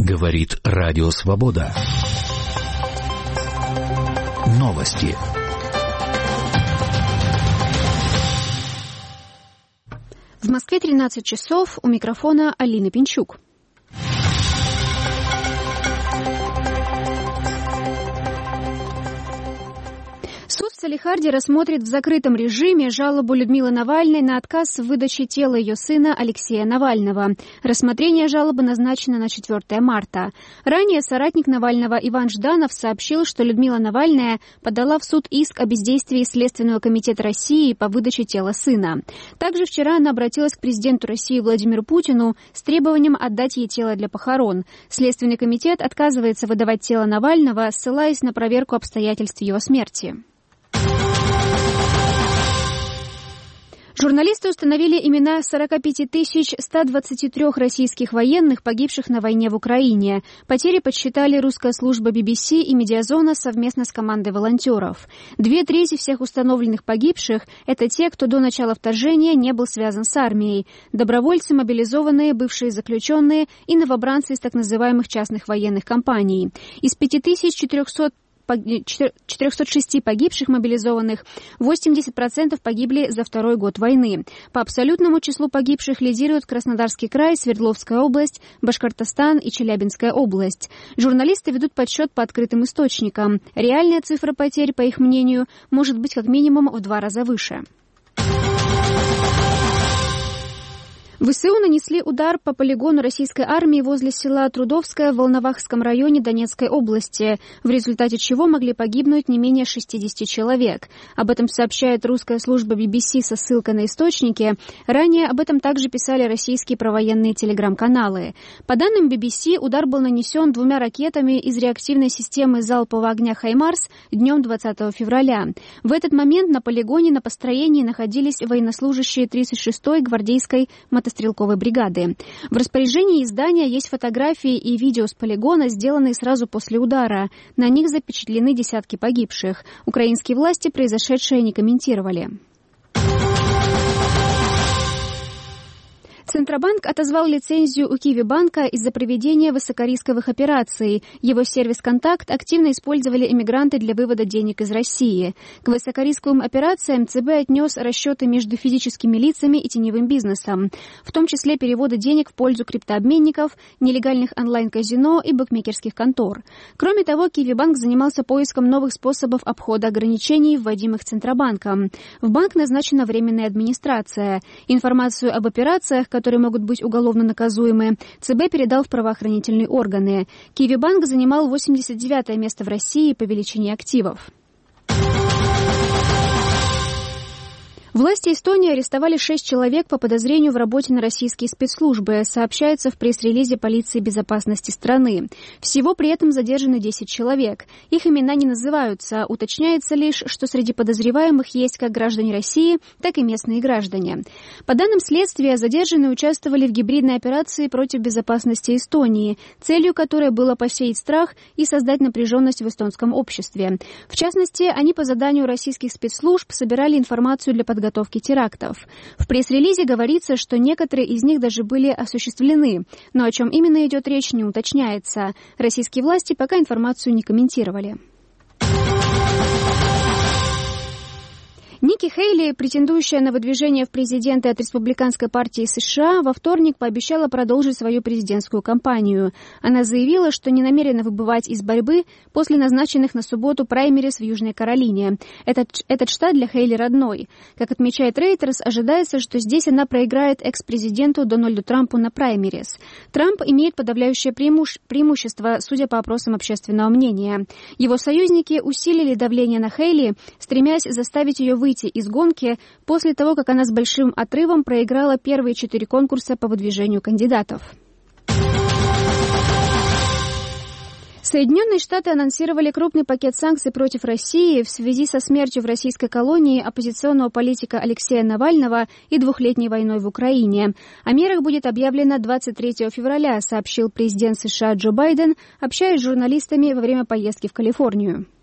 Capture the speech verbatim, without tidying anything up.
Говорит Радио Свобода. Новости. В Москве тринадцать часов, у микрофона Алина Пинчук. Суд в Салехарде рассмотрит в закрытом режиме жалобу Людмилы Навальной на отказ в выдаче тела ее сына Алексея Навального. Рассмотрение жалобы назначено на четвёртое марта. Ранее соратник Навального Иван Жданов сообщил, что Людмила Навальная подала в суд иск о бездействии Следственного комитета России по выдаче тела сына. Также вчера она обратилась к президенту России Владимиру Путину с требованием отдать ей тело для похорон. Следственный комитет отказывается выдавать тело Навального, ссылаясь на проверку обстоятельств его смерти. Журналисты установили имена сорок пять тысяч сто двадцать три российских военных, погибших на войне в Украине. Потери подсчитали русская служба би би си и Медиазона совместно с командой волонтеров. Две трети всех установленных погибших – это те, кто до начала вторжения не был связан с армией. Добровольцы, мобилизованные, бывшие заключенные и новобранцы из так называемых частных военных компаний. Из пяти тысяч четырехсот четырехсот шести погибших мобилизованных восемьдесят процентов погибли за второй год войны. По абсолютному числу погибших лидируют Краснодарский край, Свердловская область, Башкортостан и Челябинская область. Журналисты ведут подсчет по открытым источникам. Реальная цифра потерь, по их мнению, может быть как минимум в два раза выше. ВСУ нанесли удар по полигону российской армии возле села Трудовское в Волновахском районе Донецкой области, в результате чего могли погибнуть не менее шестидесяти человек. Об этом сообщает русская служба би би си со ссылкой на источники. Ранее об этом также писали российские провоенные телеграм-каналы. По данным би би си, удар был нанесен двумя ракетами из реактивной системы залпового огня «Хаймарс» днем двадцатого февраля. В этот момент на полигоне на построении находились военнослужащие тридцать шестой гвардейской мотострелковой стрелковой бригады. В распоряжении издания есть фотографии и видео с полигона, сделанные сразу после удара. На них запечатлены десятки погибших. Украинские власти произошедшее не комментировали. Центробанк отозвал лицензию у Киви-банка из-за проведения высокорисковых операций. Его сервис «Контакт» активно использовали эмигранты для вывода денег из России. К высокорисковым операциям ЦБ отнес расчеты между физическими лицами и теневым бизнесом, в том числе переводы денег в пользу криптообменников, нелегальных онлайн-казино и букмекерских контор. Кроме того, Киви-банк занимался поиском новых способов обхода ограничений, вводимых Центробанком. В банк назначена временная администрация. Информацию об операциях, которые могут быть уголовно наказуемы, ЦБ передал в правоохранительные органы. Киви-банк занимал восемьдесят девятое место в России по величине активов. Власти Эстонии арестовали шесть человек по подозрению в работе на российские спецслужбы, сообщается в пресс-релизе полиции безопасности страны. Всего при этом задержаны десять человек. Их имена не называются, уточняется лишь, что среди подозреваемых есть как граждане России, так и местные граждане. По данным следствия, задержанные участвовали в гибридной операции против безопасности Эстонии, целью которой было посеять страх и создать напряженность в эстонском обществе. В частности, они по заданию российских спецслужб собирали информацию для подготовки подготовки терактов. В пресс-релизе говорится, что некоторые из них даже были осуществлены, но о чем именно идет речь, не уточняется. Российские власти пока информацию не комментировали. Ники Хейли, претендующая на выдвижение в президенты от Республиканской партии США, во вторник пообещала продолжить свою президентскую кампанию. Она заявила, что не намерена выбывать из борьбы после назначенных на субботу праймериз в Южной Каролине. Этот, этот штат для Хейли родной. Как отмечает Reuters, ожидается, что здесь она проиграет экс-президенту Дональду Трампу на праймериз. Трамп имеет подавляющее преимуще, преимущество, судя по опросам общественного мнения. Его союзники усилили давление на Хейли, стремясь заставить ее выйти выйти из гонки после того, как она с большим отрывом проиграла первые четыре конкурса по выдвижению кандидатов. Соединенные Штаты анонсировали крупный пакет санкций против России в связи со смертью в российской колонии оппозиционного политика Алексея Навального и двухлетней войной в Украине. О мерах будет объявлено двадцать третьего февраля, сообщил президент США Джо Байден, общаясь с журналистами во время поездки в Калифорнию.